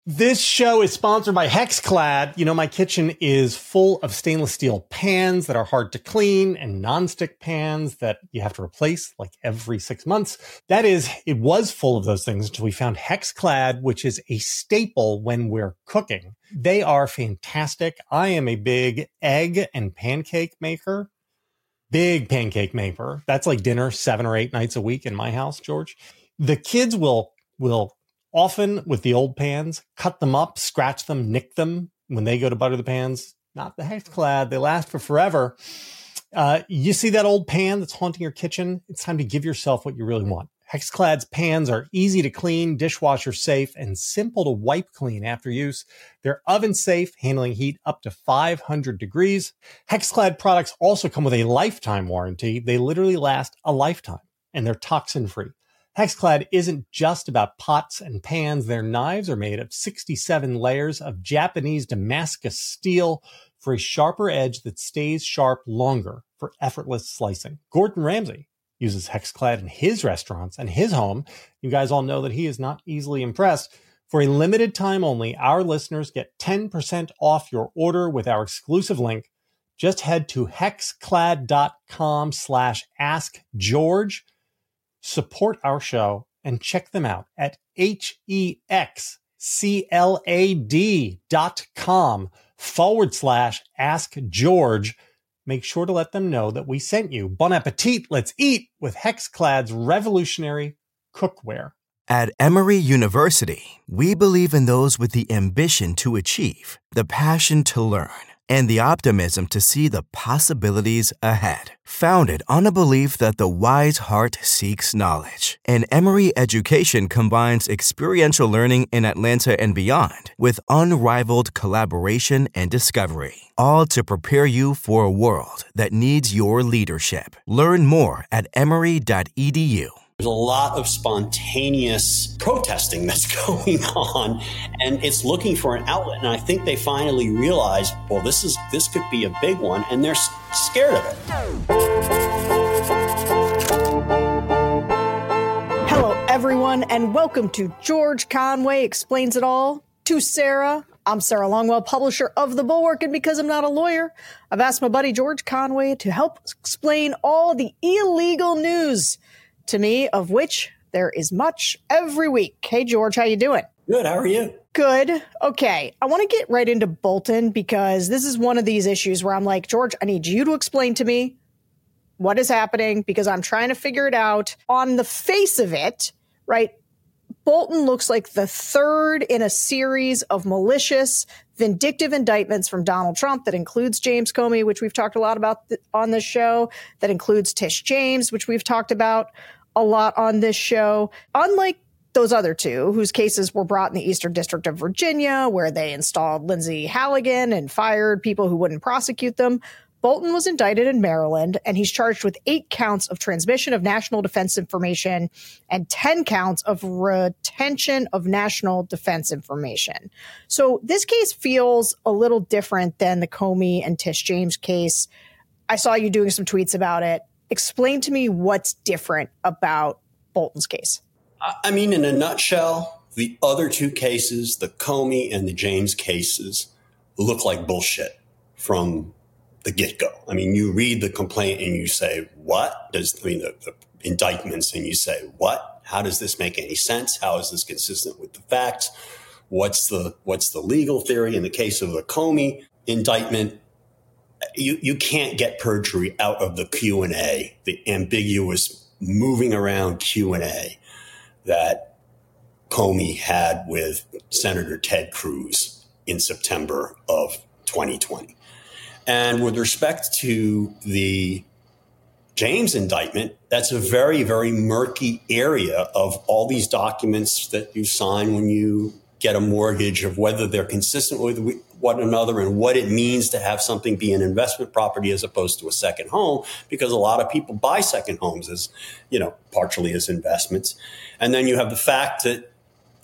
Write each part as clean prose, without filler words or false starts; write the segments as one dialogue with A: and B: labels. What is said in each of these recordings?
A: This show is sponsored by Hexclad. You know, my kitchen is full of stainless steel pans that are hard to clean and nonstick pans that you have to replace like every 6 months. That is, it was full of those things until we found Hexclad, which is a staple when we're cooking. They are fantastic. I am a big egg and pancake maker. Big pancake maker. That's like dinner 7 or 8 nights a week in my house, George. The kids will often with the old pans, cut them up, scratch them, nick them when they go to butter the pans. Not the Hexclad. They last for forever. You see that old pan that's haunting your kitchen? It's time to give yourself what you really want. Hexclad's pans are easy to clean, dishwasher safe, and simple to wipe clean after use. They're oven safe, handling heat up to 500 degrees. Hexclad products also come with a lifetime warranty. They literally last a lifetime, and they're toxin-free. Hexclad isn't just about pots and pans. Their knives are made of 67 layers of Japanese Damascus steel for a sharper edge that stays sharp longer for effortless slicing. Gordon Ramsay uses Hexclad in his restaurants and his home. You guys all know that he is not easily impressed. For a limited time only, our listeners get 10% off your order with our exclusive link. Just head to hexclad.com/askgeorge. Support our show and check them out at hexclad.com/askgeorge. Make sure to let them know that we sent you. Bon appetit. Let's eat with Hexclad's revolutionary cookware.
B: At Emory University, we believe in those with the ambition to achieve, the passion to learn, and the optimism to see the possibilities ahead. Founded on a belief that the wise heart seeks knowledge, and Emory education combines experiential learning in Atlanta and beyond with unrivaled collaboration and discovery, all to prepare you for a world that needs your leadership. Learn more at emory.edu.
C: There's a lot of spontaneous protesting that's going on, and it's looking for an outlet. And I think they finally realized, well, this could be a big one, and they're scared of it.
D: Hello, everyone, and welcome to George Conway Explains It All to Sarah. I'm Sarah Longwell, publisher of The Bulwark, and because I'm not a lawyer, I've asked my buddy George Conway to help explain all the illegal news to me, of which there is much every week. Hey, George, how you doing?
C: Good. How are you?
D: Good. Okay. I want to get right into Bolton because this is one of these issues where I'm like, George, I need you to explain to me what is happening because I'm trying to figure it out. On the face of it, right, Bolton looks like the third in a series of malicious, vindictive indictments from Donald Trump that includes James Comey, which we've talked a lot about on this show, that includes Tish James, which we've talked about a lot on this show. Unlike those other two, whose cases were brought in the Eastern District of Virginia, where they installed Lindsay Halligan and fired people who wouldn't prosecute them, Bolton was indicted in Maryland, and he's charged with 8 counts of transmission of national defense information and 10 counts of retention of national defense information. So this case feels a little different than the Comey and Tish James case. I saw you doing some tweets about it. Explain to me what's different about Bolton's case.
C: I mean, in a nutshell, the other two cases, the Comey and the James cases, look like bullshit from the get-go. I mean, you read the complaint and you say, what? The indictments and you say, what? How does this make any sense? How is this consistent with the facts? What's the legal theory? In the case of the Comey indictment, you can't get perjury out of the Q&A, the ambiguous moving around Q&A that Comey had with Senator Ted Cruz in September of 2020. And with respect to the James indictment, that's a very, very murky area of all these documents that you sign when you get a mortgage, of whether they're consistent with one another and what it means to have something be an investment property as opposed to a second home, because a lot of people buy second homes as, partially as investments. And then you have the fact that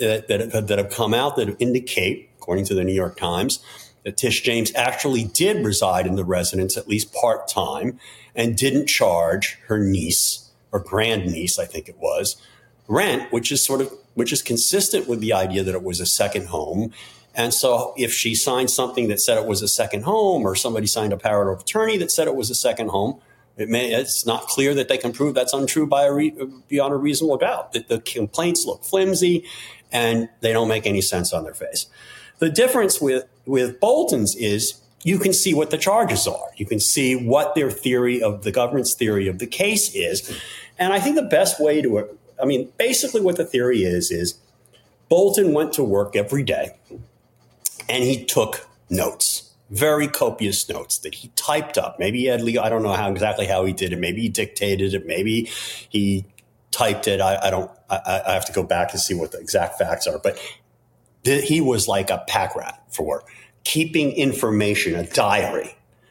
C: have come out that indicate, according to the New York Times, that Tish James actually did reside in the residence at least part-time and didn't charge her niece or grandniece, I think it was, rent, which is sort of which is consistent with the idea that it was a second home. And so if she signed something that said it was a second home, or somebody signed a power of attorney that said it was a second home, it's not clear that they can prove that's untrue beyond a reasonable doubt. The complaints look flimsy and they don't make any sense on their face. The difference with Bolton's is you can see what the charges are. You can see what their theory of the government's theory of the case is. And I think the best way basically what the theory is Bolton went to work every day and he took notes, very copious notes that he typed up. Maybe he had I don't know exactly how he did it. Maybe he dictated it. Maybe he typed it. I have to go back and see what the exact facts are. But he was like a pack rat for keeping information, a diary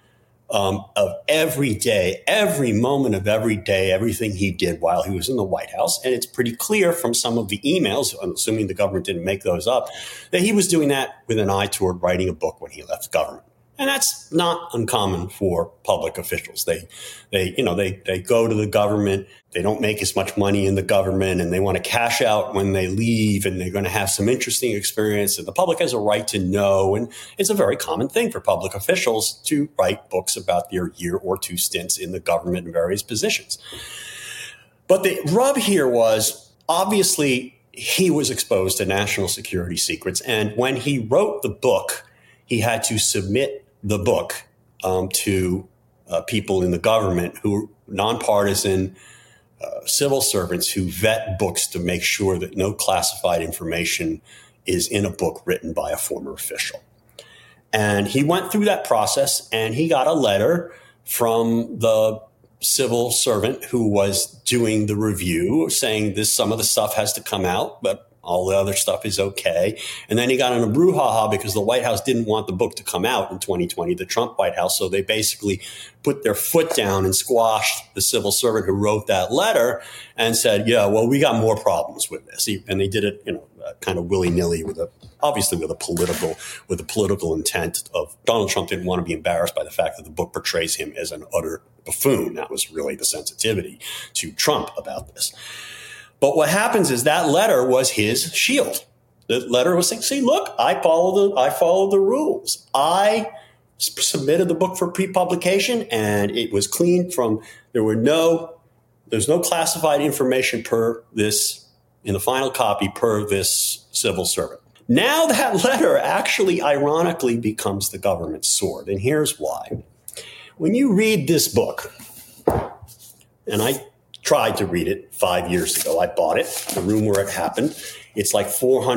C: of every day, every moment of every day, everything he did while he was in the White House. And it's pretty clear from some of the emails, I'm assuming the government didn't make those up, that he was doing that with an eye toward writing a book when he left government. And that's not uncommon for public officials. They go to the government. They don't make as much money in the government and they want to cash out when they leave, and they're going to have some interesting experience. And the public has a right to know. And it's a very common thing for public officials to write books about their year or two stints in the government in various positions. But the rub here was, obviously, he was exposed to national security secrets. And when he wrote the book, he had to submit the book to people in the government who nonpartisan civil servants who vet books to make sure that no classified information is in a book written by a former official. And he went through that process and he got a letter from the civil servant who was doing the review saying some of the stuff has to come out, but all the other stuff is okay. And then he got in a brouhaha because the White House didn't want the book to come out in 2020, the Trump White House. So they basically put their foot down and squashed the civil servant who wrote that letter and said, yeah, well, we got more problems with this. And they did it, kind of willy-nilly with a political intent of Donald Trump didn't want to be embarrassed by the fact that the book portrays him as an utter buffoon. That was really the sensitivity to Trump about this. But what happens is that letter was his shield. The letter was saying, see, look, I follow the rules. I submitted the book for pre-publication and it was clean from, there's no classified information per this, in the final copy per this civil servant. Now that letter actually ironically becomes the government's sword. And here's why. When you read this book, and I tried to read it 5 years ago. I bought it, the room where it happened. It's like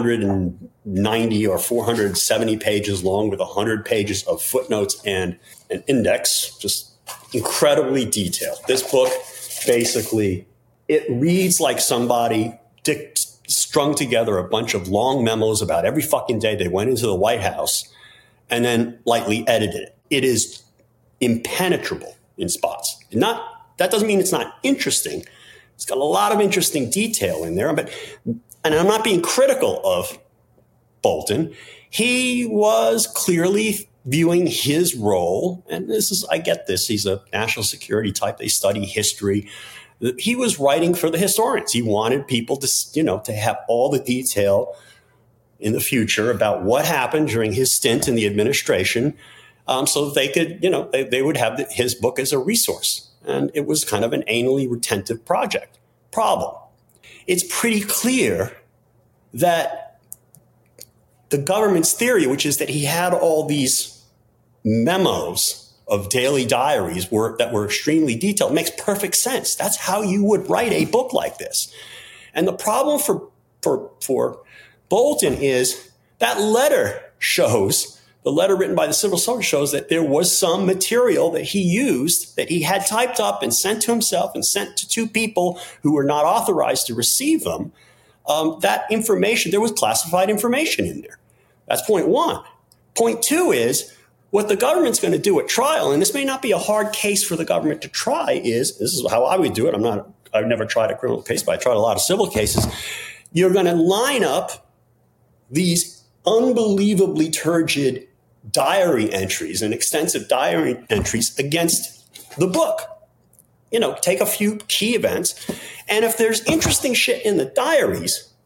C: 490 or 470 pages long with 100 pages of footnotes and an index, just incredibly detailed. This book, basically, it reads like somebody strung together a bunch of long memos about every fucking day they went into the White House and then lightly edited it. It is impenetrable in spots. That doesn't mean it's not interesting. It's got a lot of interesting detail in there. And I'm not being critical of Bolton. He was clearly viewing his role, and I get this, he's a national security type. They study history. He was writing for the historians. He wanted people to have all the detail in the future about what happened during his stint in the administration, so that they could, they would have his book as a resource. And it was kind of an anally retentive problem. It's pretty clear that the government's theory, which is that he had all these memos of daily diaries that were extremely detailed, makes perfect sense. That's how you would write a book like this. And the problem for Bolton is that letter the letter written by the civil servant shows that there was some material that he used, that he had typed up and sent to himself and sent to two people who were not authorized to receive them. That information, there was classified information in there. That's point one. Point two is what the government's going to do at trial, and this may not be a hard case for the government to try, this is how I would do it. I've never tried a criminal case, but I tried a lot of civil cases. You're going to line up these unbelievably turgid diary entries and extensive diary entries against the book. Take a few key events. And if there's interesting shit in the diaries,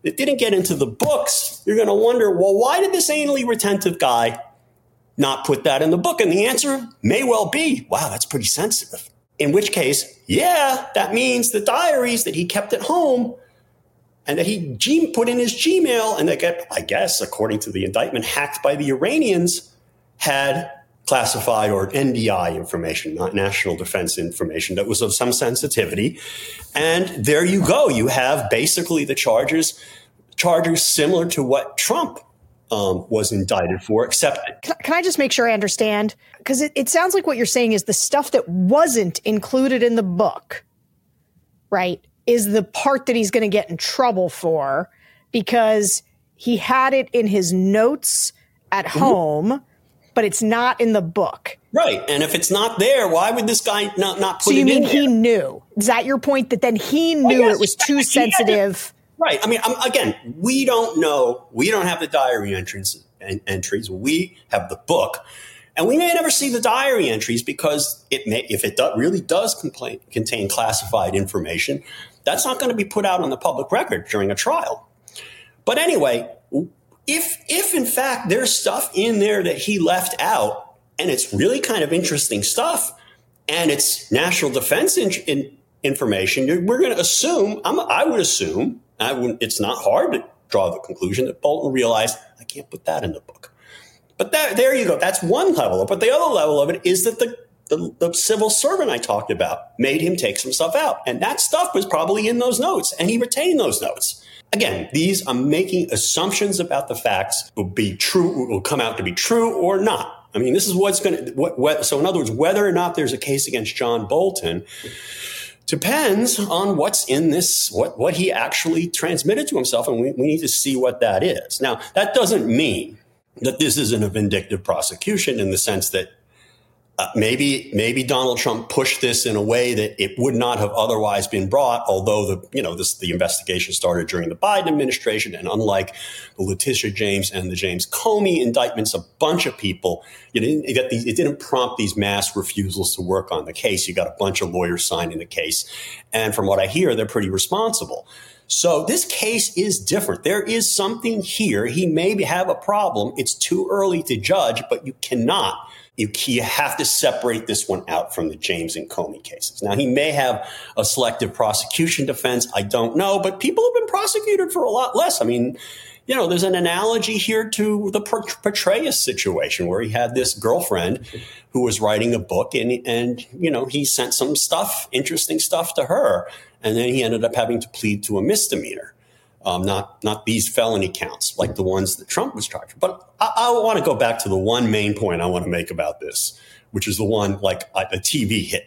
C: it didn't get into the books, you're going to wonder, well, why did this anally retentive guy not put that in the book? And the answer may well be, wow, that's pretty sensitive. In which case, yeah, that means the diaries that he kept at home and that he put in his Gmail and that got, I guess, according to the indictment, hacked by the Iranians, had classified or NDI information, not national defense information, that was of some sensitivity. And there you go. You have basically the charges similar to what Trump was indicted for, except.
D: Can I just make sure I understand? Because it sounds like what you're saying is the stuff that wasn't included in the book, right, is the part that he's going to get in trouble for because he had it in his notes at home, but it's not in the book.
C: Right. And if it's not there, why would this guy not put it in?
D: So you mean he knew? Is that your point, that then he knew it was too sensitive?
C: Right. I mean, again, we don't know. We don't have the diary entries. We have the book. And we may never see the diary entries because if it really does contain classified information, that's not going to be put out on the public record during a trial. But anyway, if in fact there's stuff in there that he left out and it's really kind of interesting stuff and it's national defense information, we're going to assume, I would assume, it's not hard to draw the conclusion that Bolton realized, I can't put that in the book. But there you go. That's one level. But the other level of it is that the civil servant I talked about made him take some stuff out. And that stuff was probably in those notes, and he retained those notes. Again, I'm making assumptions about the facts will come out to be true or not. I mean, this is what's going to, so in other words, whether or not there's a case against John Bolton depends on what's in this, what he actually transmitted to himself. And we need to see what that is. Now, that doesn't mean that this isn't a vindictive prosecution in the sense that maybe Donald Trump pushed this in a way that it would not have otherwise been brought, although the investigation started during the Biden administration. And unlike the Letitia James and the James Comey indictments, a bunch of people, it didn't prompt these mass refusals to work on the case. You got a bunch of lawyers signing the case. And from what I hear, they're pretty responsible. So this case is different. There is something here. He may have a problem. It's too early to judge, but you cannot. You have to separate this one out from the James and Comey cases. Now, he may have a selective prosecution defense. I don't know, but people have been prosecuted for a lot less. I mean, there's an analogy here to the Petraeus situation where he had this girlfriend who was writing a book and he sent some interesting stuff to her. And then he ended up having to plead to a misdemeanor, not these felony counts like the ones that Trump was charged. But I want to go back to the one main point I want to make about this, which is the one like a TV hit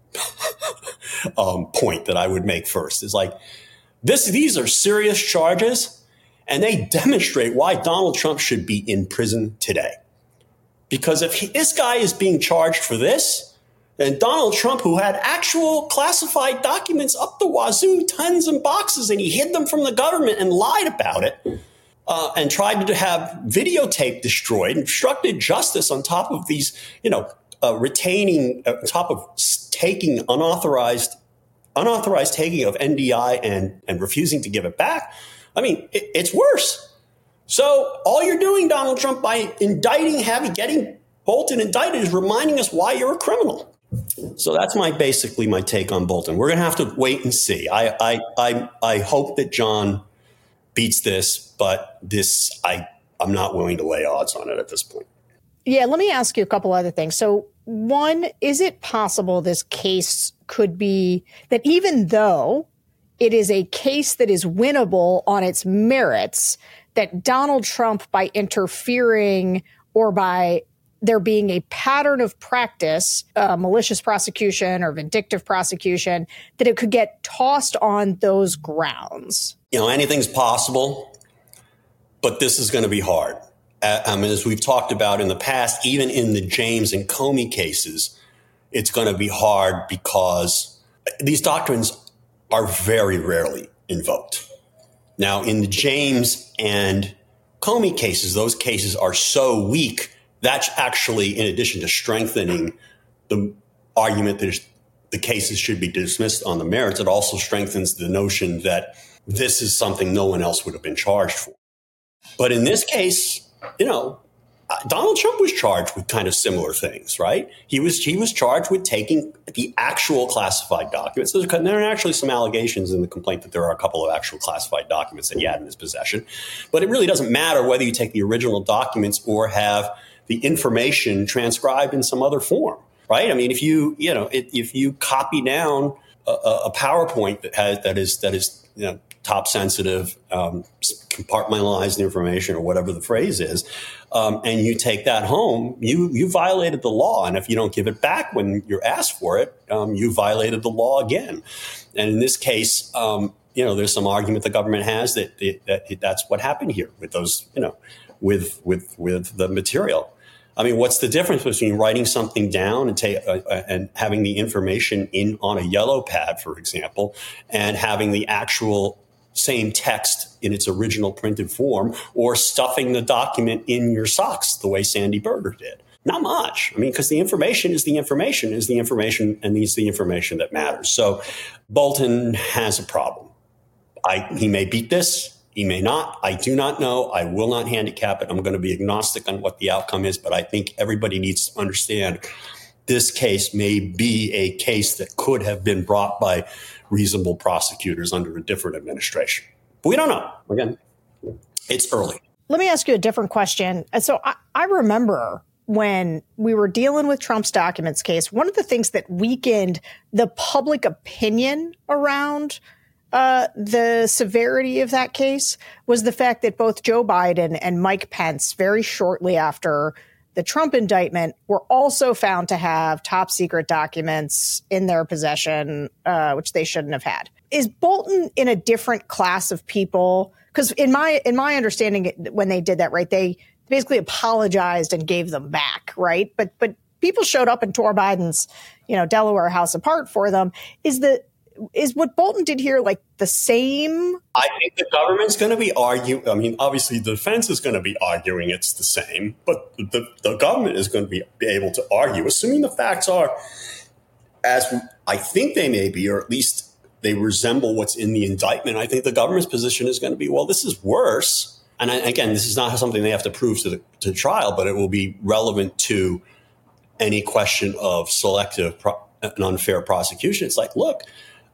C: point that I would make first is like these are serious charges and they demonstrate why Donald Trump should be in prison today. Because if this guy is being charged for this, and Donald Trump, who had actual classified documents up the wazoo, tons and boxes, and he hid them from the government and lied about it and tried to have videotape destroyed, obstructed justice on top of these, retaining, on top of taking unauthorized taking of NDI and refusing to give it back. I mean, it's worse. So all you're doing, Donald Trump, by getting Bolton indicted is reminding us why you're a criminal. So that's basically my take on Bolton. We're going to have to wait and see. I hope that John beats this, but I'm not willing to lay odds on it at this point.
D: Yeah, let me ask you a couple other things. So one, is it possible this case could be that even though it is a case that is winnable on its merits, that Donald Trump, by interfering or by there being a pattern of practice, malicious prosecution or vindictive prosecution, that it could get tossed on those grounds?
C: Anything's possible, but this is going to be hard. As we've talked about in the past, even in the James and Comey cases, it's going to be hard because these doctrines are very rarely invoked. Now, in the James and Comey cases, those cases are so weak. That's actually, in addition to strengthening the argument that the cases should be dismissed on the merits, it also strengthens the notion that this is something no one else would have been charged for. But in this case, Donald Trump was charged with kind of similar things, right? He was charged with taking the actual classified documents. There are actually some allegations in the complaint that there are a couple of actual classified documents that he had in his possession. But it really doesn't matter whether you take the original documents or have the information transcribed in some other form, right? I mean, if you copy down a PowerPoint that is top sensitive, compartmentalized information, or whatever the phrase is, and you take that home, you violated the law. And if you don't give it back when you're asked for it, you violated the law again. And in this case, there's some argument the government has that that's what happened here with those, with the material. I mean, what's the difference between writing something down and having the information on a yellow pad, for example, and having the actual same text in its original printed form, or stuffing the document in your socks the way Sandy Berger did? Not much. I mean, because the information and it's the information that matters. So Bolton has a problem. He may beat this. He may not. I do not know. I will not handicap it. I'm going to be agnostic on what the outcome is, but I think everybody needs to understand this case may be a case that could have been brought by reasonable prosecutors under a different administration. But we don't know. Again, it's early.
D: Let me ask you a different question. So I remember when we were dealing with Trump's documents case, one of the things that weakened the public opinion around the severity of that case was the fact that both Joe Biden and Mike Pence, very shortly after the Trump indictment, were also found to have top secret documents in their possession, which they shouldn't have had. Is Bolton in a different class of people? Because in my understanding, when they did that, right, they basically apologized and gave them back, right? But people showed up and tore Biden's, Delaware house apart for them. Is what Bolton did here like the same?
C: I think the government's going to be arguing. I mean, obviously the defense is going to be arguing it's the same, but the government is going to be able to argue, assuming the facts are as I think they may be, or at least they resemble what's in the indictment. I think the government's position is going to be, well, this is worse. And again, this is not something they have to prove to the trial, but it will be relevant to any question of selective and unfair prosecution. It's like, look,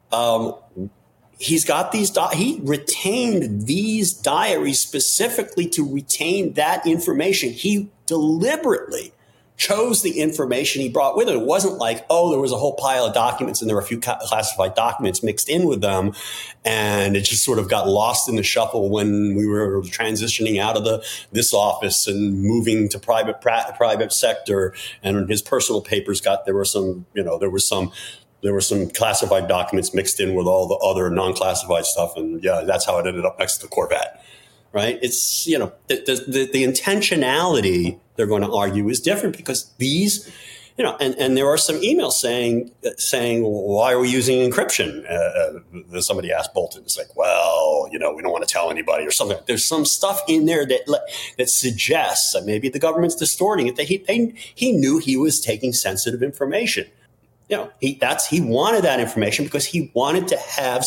C: he's got these, he retained these diaries specifically to retain that information. He deliberately chose the information he brought with him. It wasn't like, oh, there was a whole pile of documents and there were a few classified documents mixed in with them, and it just sort of got lost in the shuffle when we were transitioning out of this office and moving to private sector. And his personal papers there were some classified documents mixed in with all the other non-classified stuff. And yeah, that's how it ended up next to the Corvette, right? It's, the intentionality they're going to argue is different because these, and there are some emails saying, why are we using encryption? Somebody asked Bolton. It's like, well, we don't want to tell anybody or something. There's some stuff in there that suggests that maybe the government's distorting it, that he knew he was taking sensitive information. He wanted that information because he wanted to have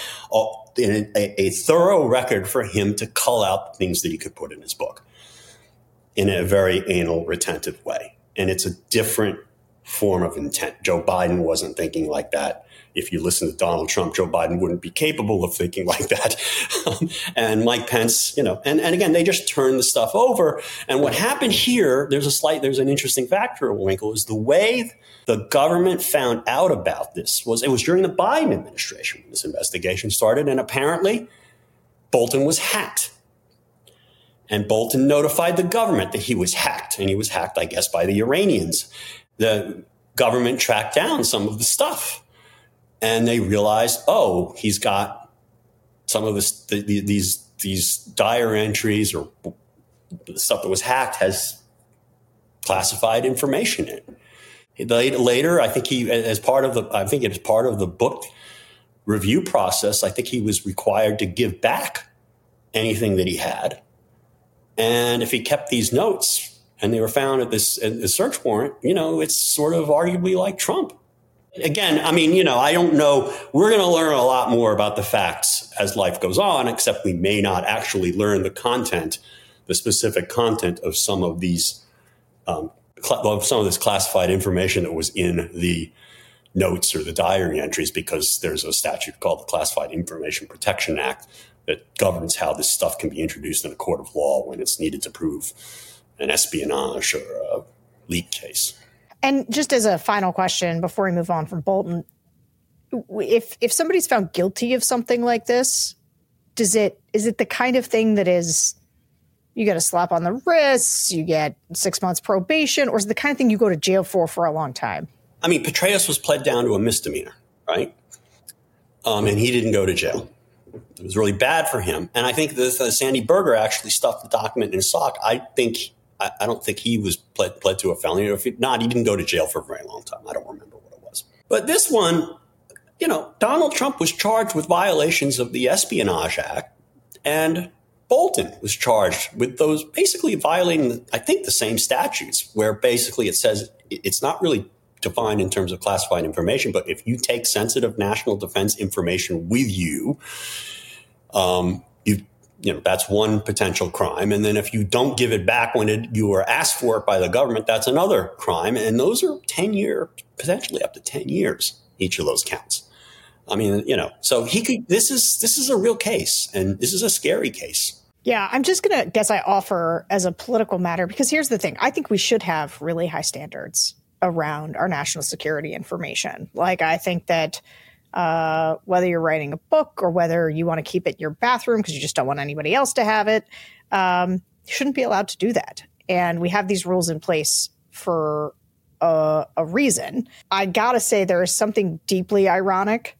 C: a thorough record for him to cull out the things that he could put in his book in a very anal, retentive way. And it's a different form of intent. Joe Biden wasn't thinking like that. If you listen to Donald Trump, Joe Biden wouldn't be capable of thinking like that. And Mike Pence, and again, they just turn the stuff over. And what happened here, there's an interesting factor, Winkle, is the way the government found out about this it was during the Biden administration when this investigation started. And apparently Bolton was hacked. And Bolton notified the government that he was hacked. And he was hacked, I guess, by the Iranians. The government tracked down some of the stuff. And they realized, oh, he's got some of these diary entries or the stuff that was hacked has classified information in it. Later, I think as part of the book review process, I think he was required to give back anything that he had. And if he kept these notes and they were found at this search warrant, it's sort of arguably like Trump. Again, I mean, I don't know. We're going to learn a lot more about the facts as life goes on, except we may not actually learn the specific content of some of these, some of this classified information that was in the notes or the diary entries, because there's a statute called the Classified Information Protection Act that governs how this stuff can be introduced in a court of law when it's needed to prove an espionage or a leak case.
D: And just as a final question before we move on from Bolton, if somebody's found guilty of something like this, is it the kind of thing that is, you get a slap on the wrists, you get 6 months probation, or is it the kind of thing you go to jail for a long time?
C: I mean, Petraeus was pled down to a misdemeanor, right? And he didn't go to jail. It was really bad for him. And I think that Sandy Berger actually stuffed the document in his sock. I don't think he was pled to a felony. If not, he didn't go to jail for a very long time. I don't remember what it was. But this one, Donald Trump was charged with violations of the Espionage Act, and Bolton was charged with those, basically violating, I think, the same statutes, where basically it says it's not really defined in terms of classified information, but if you take sensitive national defense information with you, that's one potential crime. And then if you don't give it back when you were asked for it by the government, that's another crime. And those are 10-year, potentially up to 10 years, each of those counts. I mean, so this is a real case, and this is a scary case.
D: Yeah, I'm just going to guess I offer as a political matter, because here's the thing. I think we should have really high standards around our national security information. Like, I think that whether you're writing a book or whether you want to keep it in your bathroom because you just don't want anybody else to have it, you shouldn't be allowed to do that. And we have these rules in place for a reason. I got to say, there is something deeply ironic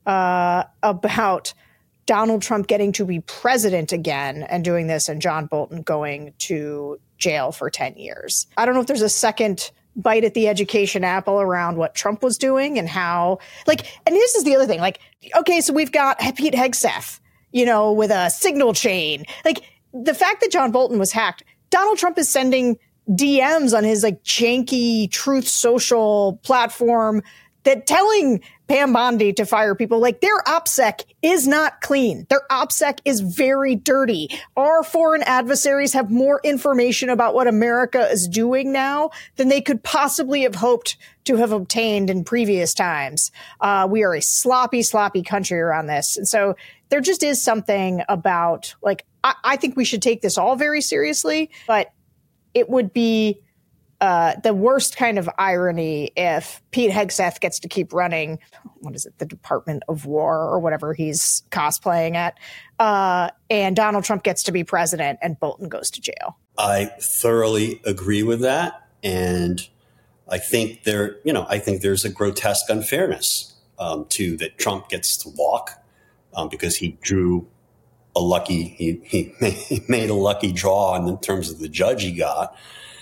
D: about Donald Trump getting to be president again and doing this, and John Bolton going to jail for 10 years. I don't know if there's a second bite at the education apple around what Trump was doing and how, and this is the other thing, okay, so we've got Pete Hegseth, with a signal chain. The fact that John Bolton was hacked, Donald Trump is sending DMs on his janky Truth Social platform that telling Pam Bondi to fire people. Their OPSEC is not clean. Their OPSEC is very dirty. Our foreign adversaries have more information about what America is doing now than they could possibly have hoped to have obtained in previous times. We are a sloppy, sloppy country around this. And so there just is something about, I think we should take this all very seriously, but it would be the worst kind of irony if Pete Hegseth gets to keep running, the Department of War or whatever he's cosplaying at, and Donald Trump gets to be president and Bolton goes to jail.
C: I thoroughly agree with that. And I think there's a grotesque unfairness to that Trump gets to walk because he drew he made a lucky draw in terms of the judge he got.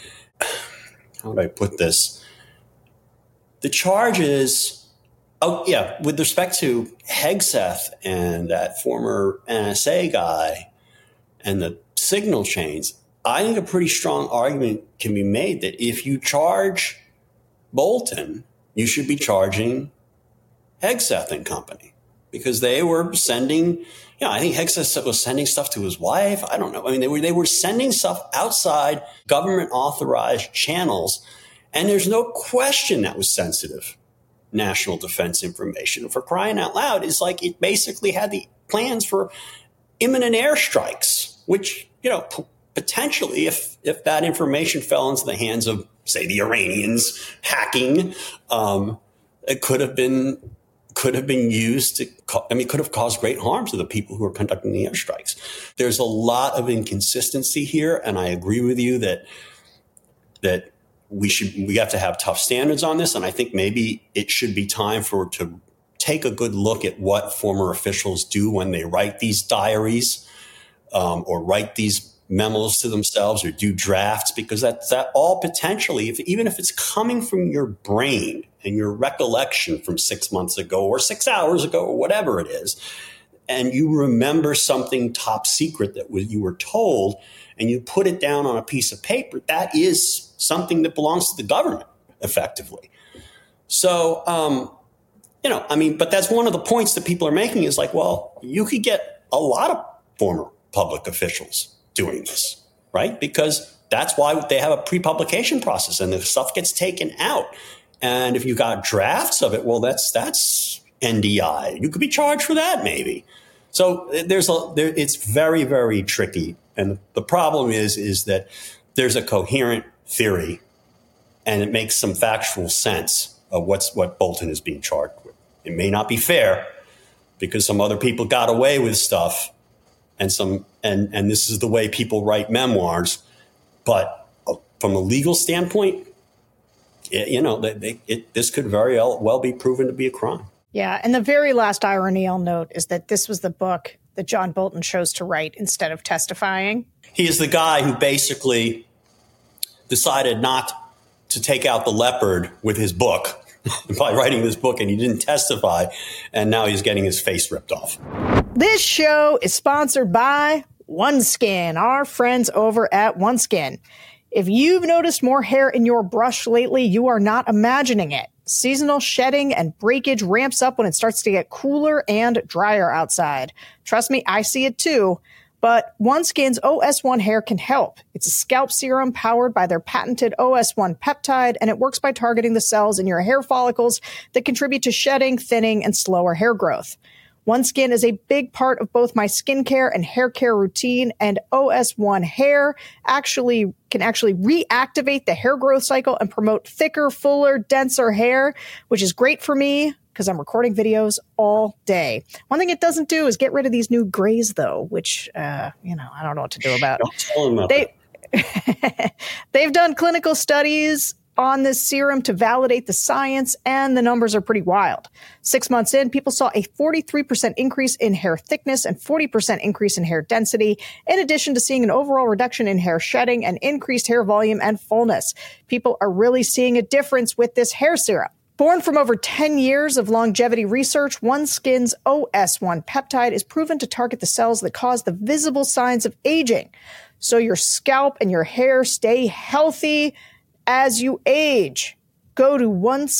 C: How would I put this? The charges, with respect to Hegseth and that former NSA guy and the signal chains, I think a pretty strong argument can be made that if you charge Bolton, you should be charging Hegseth and company, because they were sending, I think Hegseth was sending stuff to his wife. I don't know. I mean, they were sending stuff outside government authorized channels. And there's no question that was sensitive national defense information. For crying out loud, it's it basically had the plans for imminent airstrikes, which, potentially if that information fell into the hands of, say, the Iranians hacking, it could have been used to, could have caused great harm to the people who are conducting the airstrikes. There's a lot of inconsistency here, and I agree with you that we have to have tough standards on this, and I think maybe it should be time to take a good look at what former officials do when they write these diaries or write these memos to themselves or do drafts, because that all potentially, even if it's coming from your brain and your recollection from 6 months ago or 6 hours ago or whatever it is, and you remember something top secret that you were told and you put it down on a piece of paper, that is something that belongs to the government effectively. So But that's one of the points that people are making is like, well, you could get a lot of former public officials doing this, right? Because that's why they have a pre-publication process and the stuff gets taken out. And if you got drafts of it, well, that's NDI. You could be charged for that maybe. So it's very, very tricky. And the problem is that there's a coherent theory and it makes some factual sense of what Bolton is being charged with. It may not be fair because some other people got away with stuff and this is the way people write memoirs. But from a legal standpoint, this could very well be proven to be a crime.
D: Yeah. And the very last irony I'll note is that this was the book that John Bolton chose to write instead of testifying.
C: He is the guy who basically decided not to take out the leopard with his book by writing this book, and he didn't testify. And now he's getting his face ripped off.
D: This show is sponsored by OneSkin, our friends over at OneSkin. If you've noticed more hair in your brush lately, you are not imagining it. Seasonal shedding and breakage ramps up when it starts to get cooler and drier outside. Trust me, I see it too. But OneSkin's OS1 hair can help. It's a scalp serum powered by their patented OS1 peptide, and it works by targeting the cells in your hair follicles that contribute to shedding, thinning, and slower hair growth. OneSkin is a big part of both my skincare and hair care routine, and OS1 hair can actually reactivate the hair growth cycle and promote thicker, fuller, denser hair, which is great for me because I'm recording videos all day. One thing it doesn't do is get rid of these new grays, though, which, I don't know what to do about.
C: Don't tell them about that.
D: They've done clinical studies on this serum to validate the science, and the numbers are pretty wild. 6 months in, people saw a 43% increase in hair thickness and 40% increase in hair density, in addition to seeing an overall reduction in hair shedding and increased hair volume and fullness. People are really seeing a difference with this hair serum. Born from over 10 years of longevity research, OneSkin's OS1 peptide is proven to target the cells that cause the visible signs of aging, so your scalp and your hair stay healthy as you age. Go to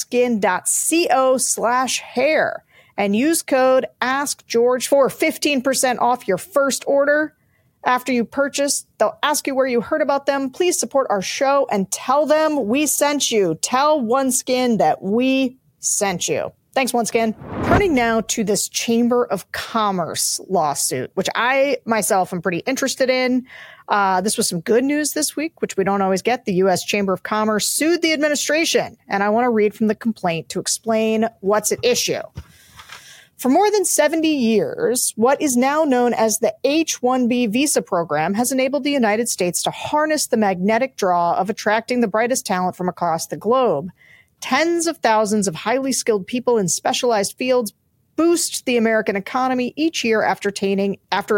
D: oneskin.co/hair and use code AskGeorge for 15% off your first order. After you purchase, they'll ask you where you heard about them. Please support our show and tell them we sent you. Tell OneSkin that we sent you. Thanks, OneSkin. Turning now to this Chamber of Commerce lawsuit, which I myself am pretty interested in. This was some good news this week, which we don't always get. The U.S. Chamber of Commerce sued the administration, and I want to read from the complaint to explain what's at issue. For more than 70 years, what is now known as the H-1B visa program has enabled the United States to harness the magnetic draw of attracting the brightest talent from across the globe. Tens of thousands of highly skilled people in specialized fields boost the American economy each year after obtaining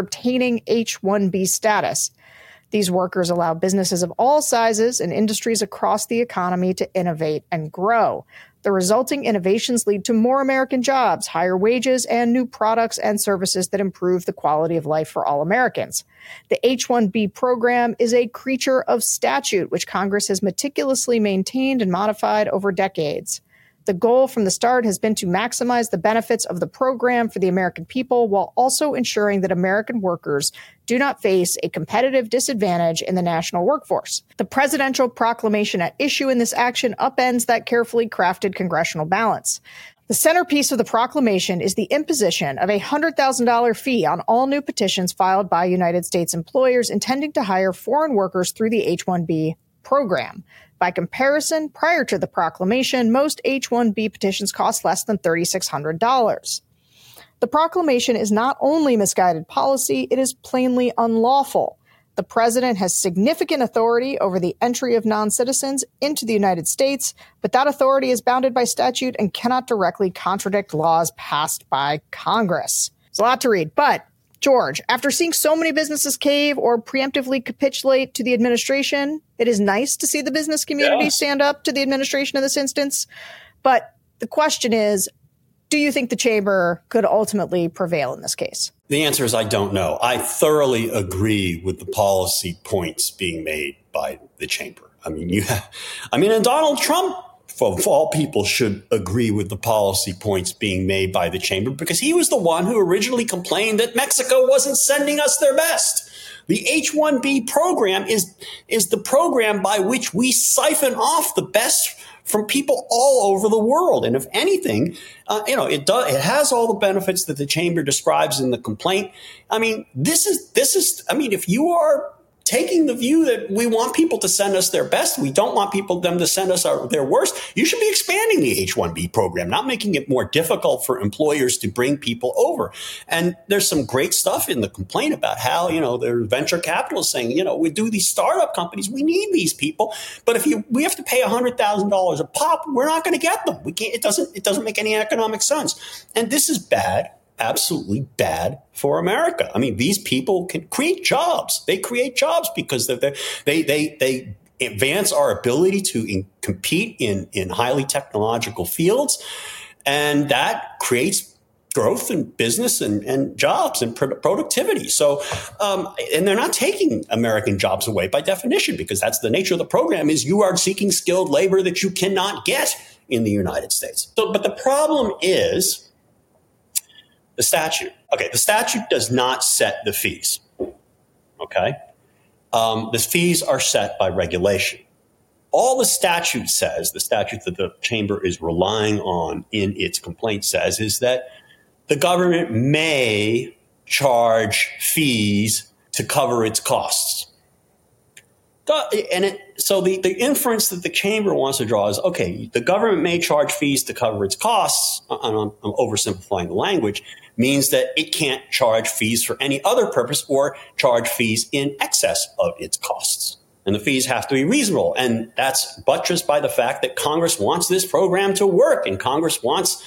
D: H-1B status. These workers allow businesses of all sizes and industries across the economy to innovate and grow. The resulting innovations lead to more American jobs, higher wages, and new products and services that improve the quality of life for all Americans. The H-1B program is a creature of statute, which Congress has meticulously maintained and modified over decades. The goal from the start has been to maximize the benefits of the program for the American people while also ensuring that American workers do not face a competitive disadvantage in the national workforce. The presidential proclamation at issue in this action upends that carefully crafted congressional balance. The centerpiece of the proclamation is the imposition of a $100,000 fee on all new petitions filed by United States employers intending to hire foreign workers through the H-1B program. By comparison, prior to the proclamation, most H-1B petitions cost less than $3,600. The proclamation is not only misguided policy, it is plainly unlawful. The president has significant authority over the entry of non-citizens into the United States, but that authority is bounded by statute and cannot directly contradict laws passed by Congress. It's a lot to read, but George, after seeing so many businesses cave or preemptively capitulate to the administration, it is nice to see the business community stand up to the administration in this instance. But the question is, do you think the chamber could ultimately prevail in this case?
C: The answer is I don't know. I thoroughly agree with the policy points being made by the chamber. And Donald Trump of all people, should agree with the policy points being made by the chamber, because he was the one who originally complained that Mexico wasn't sending us their best. The H-1B program is the program by which we siphon off the best from people all over the world. And if anything, it has all the benefits that the chamber describes in the complaint. I mean, if you are taking the view that we want people to send us their best, we don't want them to send us their worst, you should be expanding the H-1B program, not making it more difficult for employers to bring people over. And there's some great stuff in the complaint about how, there's venture capitalists saying, we do these startup companies, we need these people, but if we have to pay $100,000 a pop, we're not going to get them. We can't. It doesn't make any economic sense. And this is bad. Absolutely bad for America. I mean, these people can create jobs. They create jobs because they advance our ability to compete in highly technological fields. And that creates growth and business and jobs and productivity. So, and they're not taking American jobs away by definition, because that's the nature of the program, is you are seeking skilled labor that you cannot get in the United States. So, but the problem is the statute. Okay, the statute does not set the fees. Okay? The fees are set by regulation. All the statute says, the statute that the chamber is relying on in its complaint says, is that the government may charge fees to cover its costs. So the inference that the chamber wants to draw is, okay, the government may charge fees to cover its costs, I'm oversimplifying the language, means that it can't charge fees for any other purpose or charge fees in excess of its costs. And the fees have to be reasonable. And that's buttressed by the fact that Congress wants this program to work, and Congress wants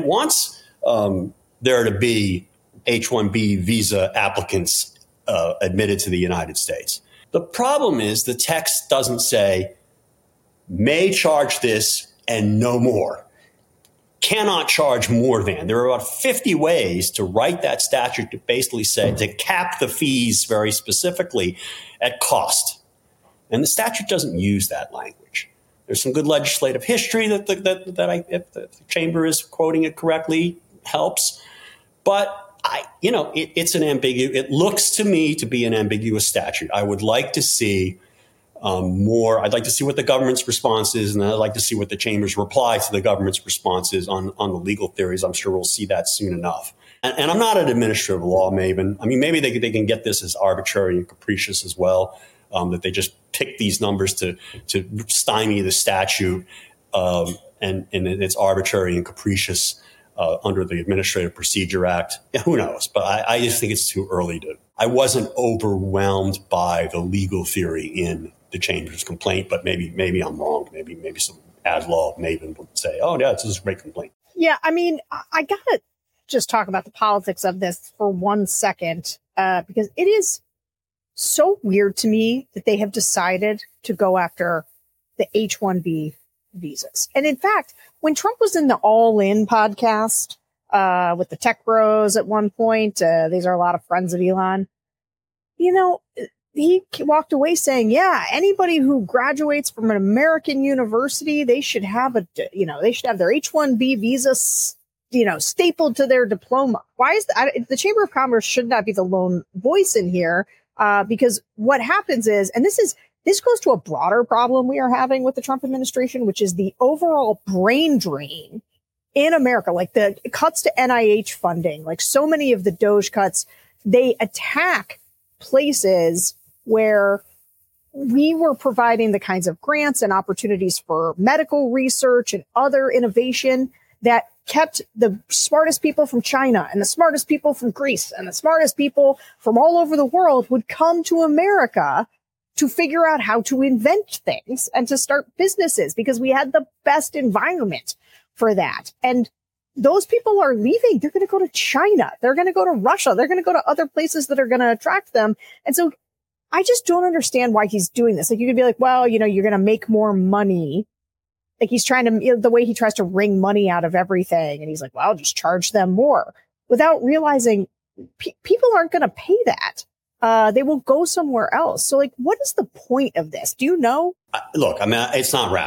C: there to be H-1B visa applicants admitted to the United States. The problem is the text doesn't say may charge this and no more. Cannot charge more than. There are about 50 ways to write that statute to basically say, to cap the fees very specifically at cost. And the statute doesn't use that language. There's some good legislative history that if the chamber is quoting it correctly, helps. But it looks to me to be an ambiguous statute. I would like to see more. I'd like to see what the government's response is, and I'd like to see what the chamber's reply to the government's response is on the legal theories. I'm sure we'll see that soon enough. And I'm not an administrative law maven. I mean, maybe they can get this as arbitrary and capricious as well, that they just pick these numbers to stymie the statute, and it's arbitrary and capricious under the Administrative Procedure Act. Yeah, who knows? But I just think it's too early I wasn't overwhelmed by the legal theory in the chamber's complaint, but maybe I'm wrong. Maybe some ad law maven would say, oh, yeah, this is a great complaint.
D: Yeah, I mean, I got to just talk about the politics of this for 1 second, because it is so weird to me that they have decided to go after the H-1B visas. And in fact, when Trump was in the All In podcast with the tech bros at one point, these are a lot of friends of Elon, he walked away saying, yeah, anybody who graduates from an American university, they should have their H-1B visa, stapled to their diploma. Why is that? The Chamber of Commerce should not be the lone voice in here, because what happens is, and this goes to a broader problem we are having with the Trump administration, which is the overall brain drain in America, like the cuts to NIH funding, like so many of the DOGE cuts, they attack places where we were providing the kinds of grants and opportunities for medical research and other innovation that kept the smartest people from China and the smartest people from Greece and the smartest people from all over the world would come to America to figure out how to invent things and to start businesses, because we had the best environment for that. And those people are leaving. They're going to go to China. They're going to go to Russia. They're going to go to other places that are going to attract them. And so I just don't understand why he's doing this. Like, you could be like, well, you're going to make more money. Like, he's trying to, the way he tries to wring money out of everything. And he's like, well, just charge them more, without realizing people aren't going to pay that. They will go somewhere else. So, like, what is the point of this? Do you know?
C: Look, I mean, it's not rational.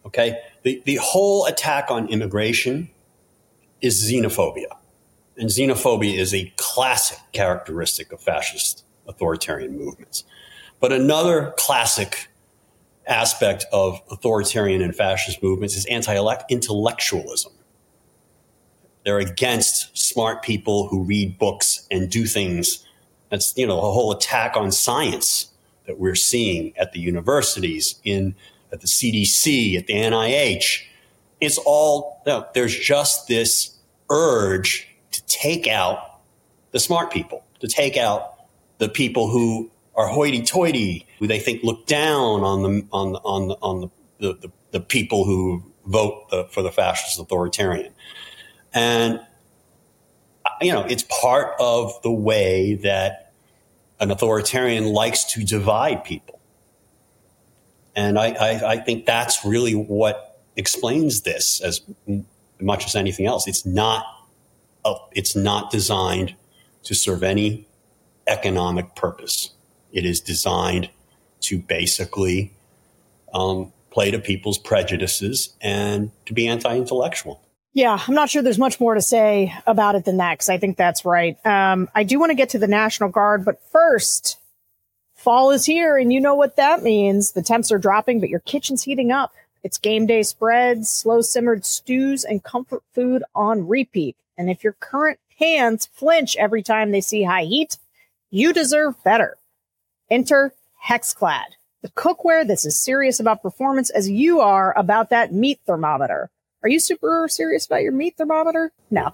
C: Okay. The whole attack on immigration is xenophobia. And xenophobia is a classic characteristic of fascist authoritarian movements. But another classic aspect of authoritarian and fascist movements is anti-intellectualism. They're against smart people who read books and do things. That's, a whole attack on science that we're seeing at the universities, at the CDC, at the NIH. It's all, there's just this urge to take out the smart people, to take out the people who are hoity-toity, who they think look down on the people who vote for the fascist authoritarian. And, it's part of the way that an authoritarian likes to divide people. And I think that's really what explains this as much as anything else. It's not designed to serve any economic purpose. It is designed to basically play to people's prejudices and to be anti-intellectual.
D: Yeah, I'm not sure there's much more to say about it than that, because I think that's right. I do want to get to the National Guard, but first, fall is here, and you know what that means. The temps are dropping, but your kitchen's heating up. It's game day spreads, slow-simmered stews, and comfort food on repeat. And if your current pans flinch every time they see high heat, you deserve better. Enter HexClad, the cookware that's as serious about performance as you are about that meat thermometer. Are you super serious about your meat thermometer? No.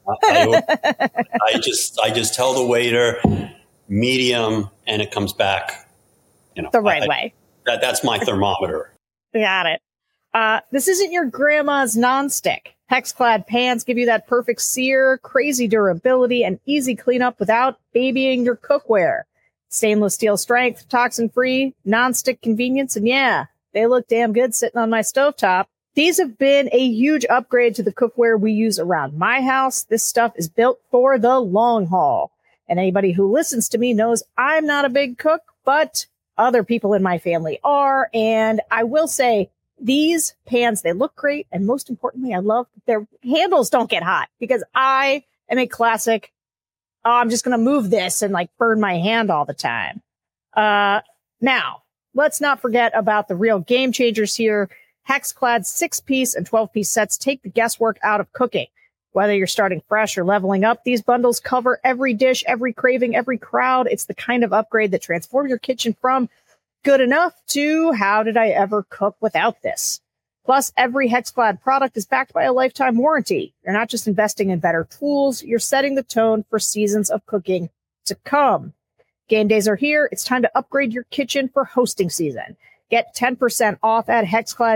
C: I just tell the waiter medium, and it comes back,
D: the right way.
C: That's my thermometer.
D: Got it. This isn't your grandma's nonstick. HexClad pans give you that perfect sear, crazy durability, and easy cleanup without babying your cookware. Stainless steel strength, toxin-free, nonstick convenience, and yeah, they look damn good sitting on my stovetop. These have been a huge upgrade to the cookware we use around my house. This stuff is built for the long haul. And anybody who listens to me knows I'm not a big cook, but other people in my family are. And I will say, these pans, they look great. And most importantly, I love that their handles don't get hot, because I am a classic, I'm just going to move this and burn my hand all the time. Now, let's not forget about the real game changers here. HexClad's 6-piece and 12-piece sets take the guesswork out of cooking. Whether you're starting fresh or leveling up, these bundles cover every dish, every craving, every crowd. It's the kind of upgrade that transforms your kitchen from good enough to how did I ever cook without this? Plus, every HexClad product is backed by a lifetime warranty. You're not just investing in better tools, you're setting the tone for seasons of cooking to come. Game days are here. It's time to upgrade your kitchen for hosting season. Get 10% off at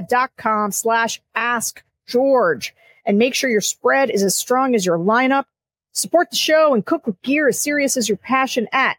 D: hexclad.com/askgeorge. And make sure your spread is as strong as your lineup. Support the show and cook with gear as serious as your passion at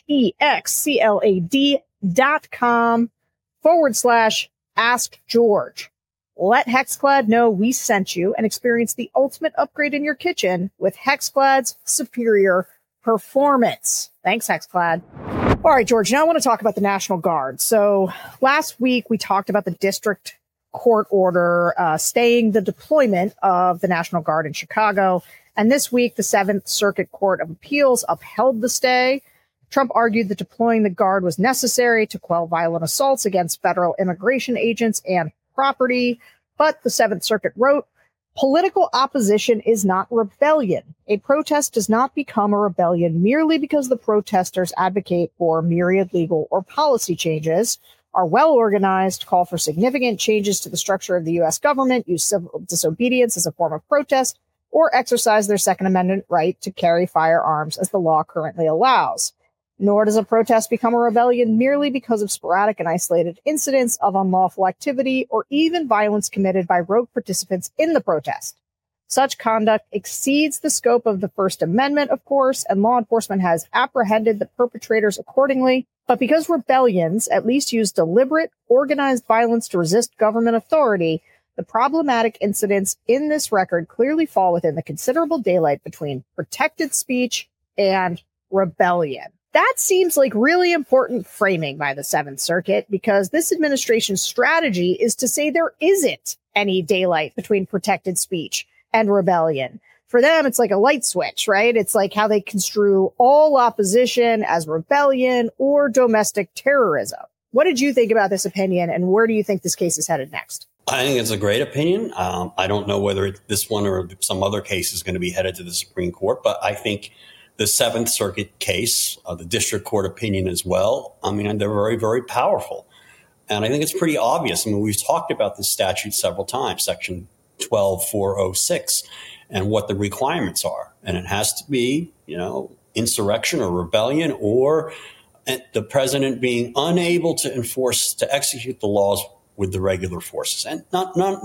D: HEXCLAD.com/askgeorge. Let HexClad know we sent you and experience the ultimate upgrade in your kitchen with HexClad's superior performance. Thanks, HexClad. All right, George, now I want to talk about the National Guard. So last week we talked about the district court order staying the deployment of the National Guard in Chicago. And this week, the Seventh Circuit Court of Appeals upheld the stay. Trump argued that deploying the Guard was necessary to quell violent assaults against federal immigration agents and property. But the Seventh Circuit wrote, political opposition is not rebellion. A protest does not become a rebellion merely because the protesters advocate for myriad legal or policy changes, are well organized, call for significant changes to the structure of the U.S. government, use civil disobedience as a form of protest, or exercise their Second Amendment right to carry firearms as the law currently allows. Nor does a protest become a rebellion merely because of sporadic and isolated incidents of unlawful activity or even violence committed by rogue participants in the protest. Such conduct exceeds the scope of the First Amendment, of course, and law enforcement has apprehended the perpetrators accordingly. But because rebellions at least use deliberate, organized violence to resist government authority, the problematic incidents in this record clearly fall within the considerable daylight between protected speech and rebellion. That seems like really important framing by the Seventh Circuit, because this administration's strategy is to say there isn't any daylight between protected speech and rebellion. For them, it's like a light switch, right? It's like how they construe all opposition as rebellion or domestic terrorism. What did you think about this opinion, and where do you think this case is headed next?
C: I think it's a great opinion. I don't know whether this one or some other case is going to be headed to the Supreme Court, but I think the Seventh Circuit case, the district court opinion as well, I mean, they're very, very powerful. And I think it's pretty obvious. I mean, we've talked about this statute several times, Section 12406, and what the requirements are. And it has to be, insurrection or rebellion, or the president being unable to execute the laws with the regular forces. And none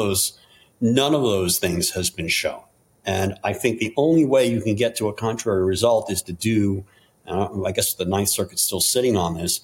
C: of those things has been shown. And I think the only way you can get to a contrary result is to do, I guess the Ninth Circuit's still sitting on this,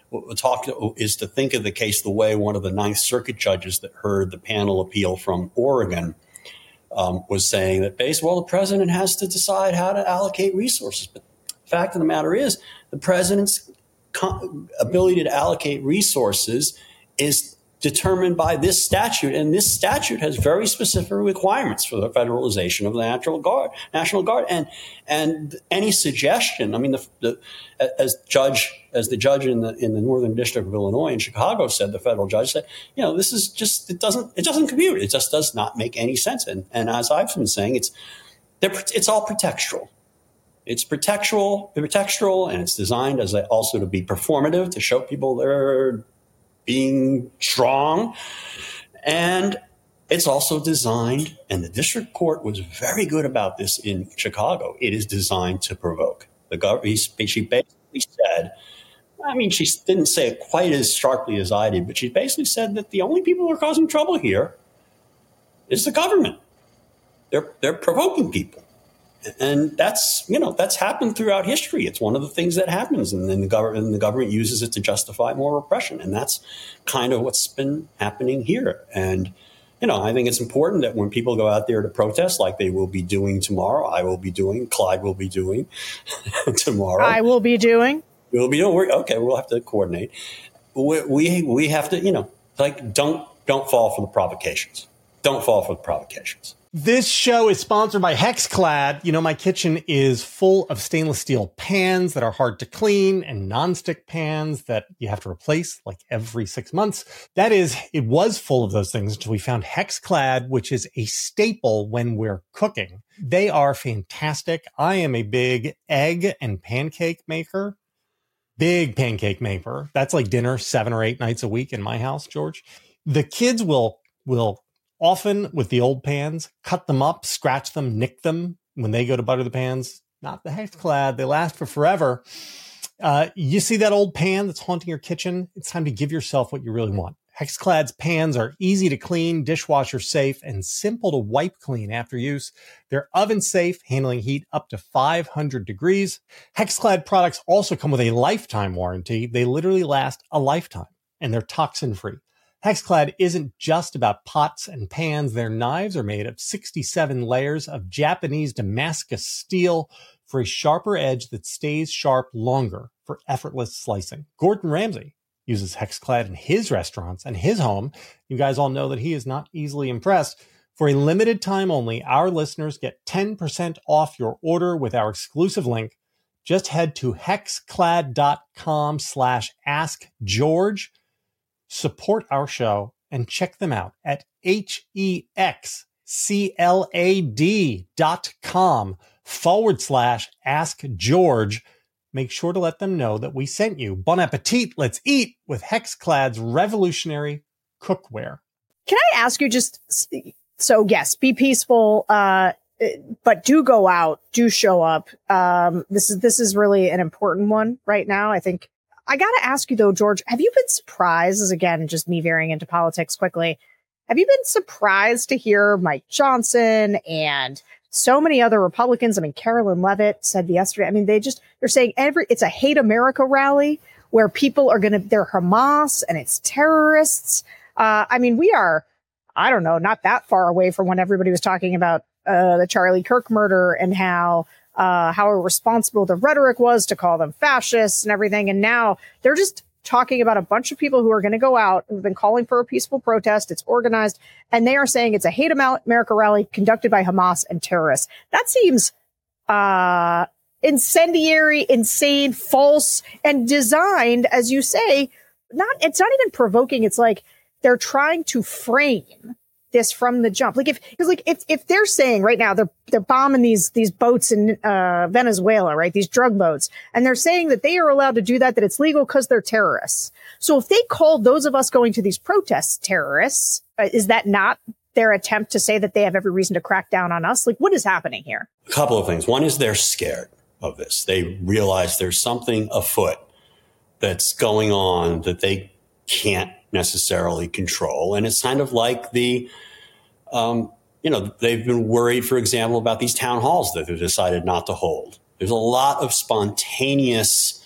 C: is to think of the case the way one of the Ninth Circuit judges that heard the panel appeal from Oregon was saying that the president has to decide how to allocate resources. But the fact of the matter is, the president's ability to allocate resources is determined by this statute, and this statute has very specific requirements for the federalization of the National Guard, and any suggestion. I mean, as the judge in the Northern District of Illinois in Chicago said, the federal judge said, this is just it doesn't compute. It just does not make any sense. And as I've been saying, it's all pretextual. It's pretextual, and it's designed as also to be performative, to show people they're being strong. And it's also designed, and the district court was very good about this in Chicago, it is designed to provoke. She basically said, she didn't say it quite as sharply as I did, but she basically said that the only people who are causing trouble here is the government. They're provoking people. And that's happened throughout history. It's one of the things that happens, and then the government uses it to justify more repression. And that's kind of what's been happening here. And, I think it's important that when people go out there to protest, like they will be doing tomorrow, I will be doing, Clyde will be doing tomorrow.
D: I will be doing.
C: We'll be doing. Okay, we'll have to coordinate. We have to, don't fall for the provocations. Don't fall for the provocations.
A: This show is sponsored by Hexclad. My kitchen is full of stainless steel pans that are hard to clean and nonstick pans that you have to replace like every 6 months. That is, it was full of those things until we found Hexclad, which is a staple when we're cooking. They are fantastic. I am a big egg and pancake maker. Big pancake maker. That's like dinner 7 or 8 nights a week in my house, George. The kids will often with the old pans, cut them up, scratch them, nick them when they go to butter the pans. Not the Hexclad. They last for forever. You see that old pan that's haunting your kitchen? It's time to give yourself what you really want. Hexclad's pans are easy to clean, dishwasher safe, and simple to wipe clean after use. They're oven safe, handling heat up to 500 degrees. Hexclad products also come with a lifetime warranty. They literally last a lifetime, and they're toxin-free. Hexclad isn't just about pots and pans. Their knives are made of 67 layers of Japanese Damascus steel for a sharper edge that stays sharp longer for effortless slicing. Gordon Ramsay uses Hexclad in his restaurants and his home. You guys all know that he is not easily impressed. For a limited time only, our listeners get 10% off your order with our exclusive link. Just head to hexclad.com/askgeorge. Support our show and check them out at hexclad.com/askgeorge. Make sure to let them know that we sent you. Bon appetit. Let's eat with Hexclad's revolutionary cookware.
D: Can I ask you so yes, be peaceful, but do go out, do show up. This is really an important one right now. I think I got to ask you though, George, have you been surprised, as again, just me veering into politics quickly, have you been surprised to hear Mike Johnson and so many other Republicans? I mean, Carolyn Levitt said yesterday, they're saying it's a hate America rally where people are they're Hamas and it's terrorists. We are, I don't know, not that far away from when everybody was talking about the Charlie Kirk murder and how how irresponsible the rhetoric was to call them fascists and everything. And now they're just talking about a bunch of people who are going to go out, who've been calling for a peaceful protest. It's organized, and they are saying it's a Hate America rally conducted by Hamas and terrorists. That seems incendiary, insane, false, and designed, as you say, it's not even provoking. It's like they're trying to frame this from the jump. If they're saying right now they're bombing these boats in Venezuela, right? These drug boats, and they're saying that they are allowed to do that it's legal because they're terrorists. So if they called those of us going to these protests terrorists, is that not their attempt to say that they have every reason to crack down on us? Like, what is happening here?
C: A couple of things. One is they're scared of this. They realize there's something afoot that's going on that they can't necessarily control. And it's kind of like they've been worried, for example, about these town halls that they've decided not to hold. There's a lot of spontaneous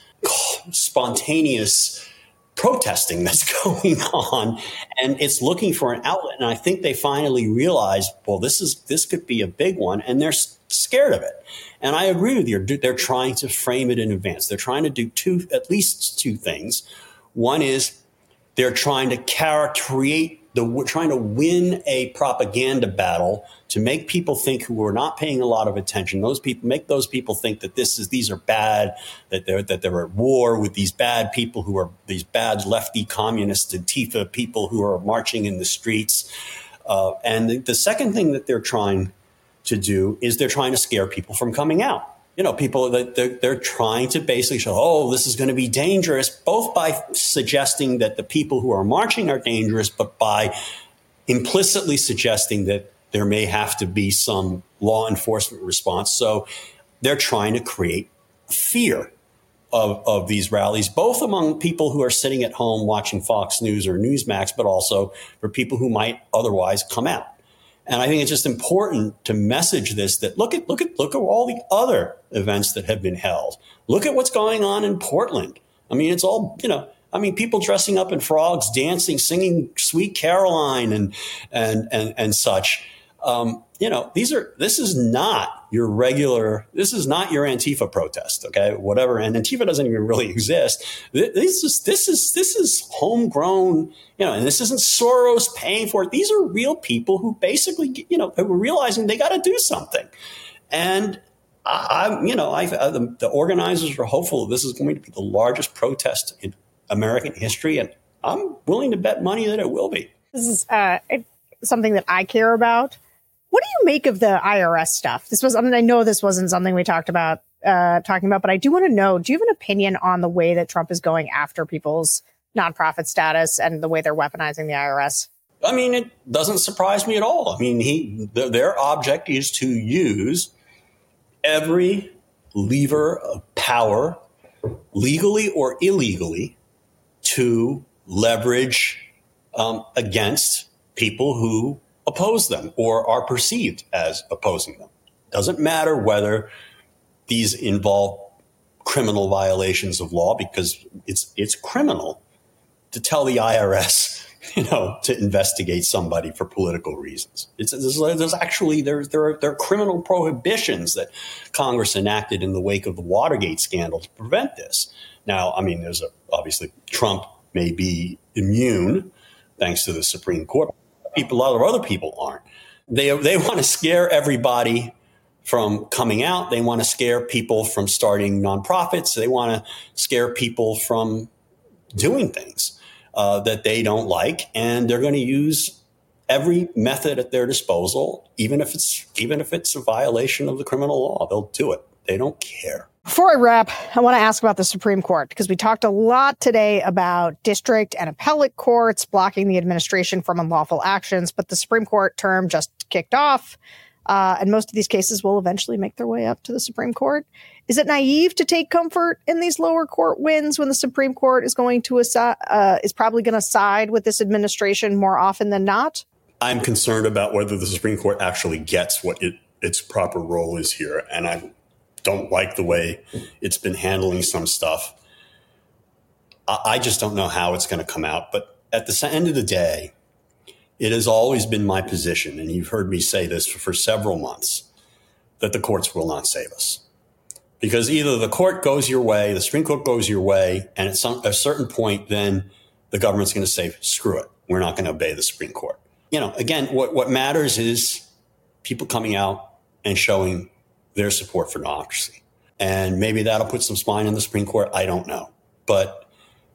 C: protesting that's going on, and it's looking for an outlet. And I think they finally realized, well, this could be a big one, and they're scared of it. And I agree with you. They're trying to frame it in advance. They're trying to do at least two things. One is they're trying to trying to win a propaganda battle to make people think who are not paying a lot of attention. Make those people think that these are bad, that they're at war with these bad people who are these bad lefty communist Antifa people who are marching in the streets. And the second thing that they're trying to do is they're trying to scare people from coming out. People that they're trying to basically show, oh, this is going to be dangerous, both by suggesting that the people who are marching are dangerous, but by implicitly suggesting that there may have to be some law enforcement response. So they're trying to create fear of these rallies, both among people who are sitting at home watching Fox News or Newsmax, but also for people who might otherwise come out. And I think it's just important to message this, that look at all the other events that have been held. Look at what's going on in Portland. I mean, it's all, people dressing up in frogs, dancing, singing Sweet Caroline and such. This is not your Antifa protest, okay? Whatever. And Antifa doesn't even really exist. This is homegrown, and this isn't Soros paying for it. These are real people who basically, who were realizing they got to do something. And the organizers are hopeful this is going to be the largest protest in American history. And I'm willing to bet money that it will be.
D: This is something that I care about. What do you make of the IRS stuff? I know this wasn't something we talking about, but I do want to know, do you have an opinion on the way that Trump is going after people's nonprofit status and the way they're weaponizing the IRS?
C: I mean, it doesn't surprise me at all. I mean, their object is to use every lever of power, legally or illegally, to leverage against people who oppose them or are perceived as opposing them. Doesn't matter whether these involve criminal violations of law, because it's criminal to tell the IRS, to investigate somebody for political reasons. There are criminal prohibitions that Congress enacted in the wake of the Watergate scandal to prevent this. Now, I mean, obviously Trump may be immune thanks to the Supreme Court. A lot of other people aren't. They want to scare everybody from coming out. They want to scare people from starting nonprofits. They want to scare people from doing things that they don't like, and they're going to use every method at their disposal, even if it's a violation of the criminal law. They'll do it. They don't care.
D: Before I wrap, I want to ask about the Supreme Court, because we talked a lot today about district and appellate courts blocking the administration from unlawful actions, but the Supreme Court term just kicked off, and most of these cases will eventually make their way up to the Supreme Court. Is it naive to take comfort in these lower court wins when the Supreme Court is probably going to side with this administration more often than not?
C: I'm concerned about whether the Supreme Court actually gets what its proper role is here, and I don't like the way it's been handling some stuff. I just don't know how it's going to come out. But at the end of the day, it has always been my position, and you've heard me say this for several months, that the courts will not save us. Because either the court goes your way, the Supreme Court goes your way, and at a certain point, then the government's going to say, screw it. We're not going to obey the Supreme Court. Again, what matters is people coming out and showing their support for democracy. And maybe that'll put some spine in the Supreme Court. I don't know. But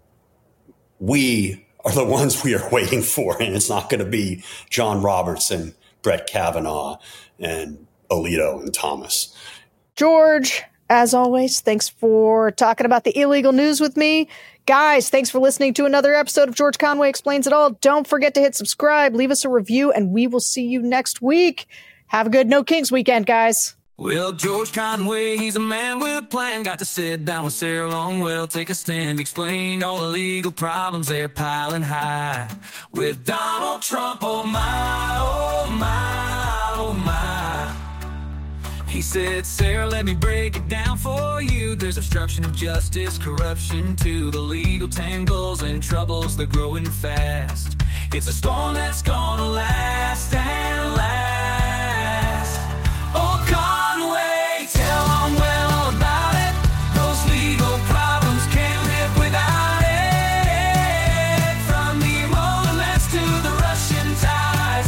C: we are the ones we are waiting for. And it's not going to be John Roberts and Brett Kavanaugh and Alito and Thomas.
D: George, as always, thanks for talking about the illegal news with me. Guys, thanks for listening to another episode of George Conway Explains It All. Don't forget to hit subscribe, leave us a review, and we will see you next week. Have a good No Kings weekend, guys.
E: Well, George Conway, he's a man with a plan. Got to sit down with Sarah Longwell, take a stand, explain all the legal problems they're piling high. With Donald Trump, oh my, oh my, oh my. He said, Sarah, let me break it down for you. There's obstruction of justice, corruption too, the legal tangles and troubles, they're growing fast. It's a storm that's gonna last and last. Oh, Conway, tell them well about it. Those legal problems can't live without it. From the Motorlands to the Russian ties.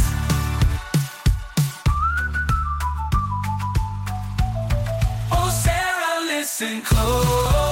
E: Oh, Sarah, listen close.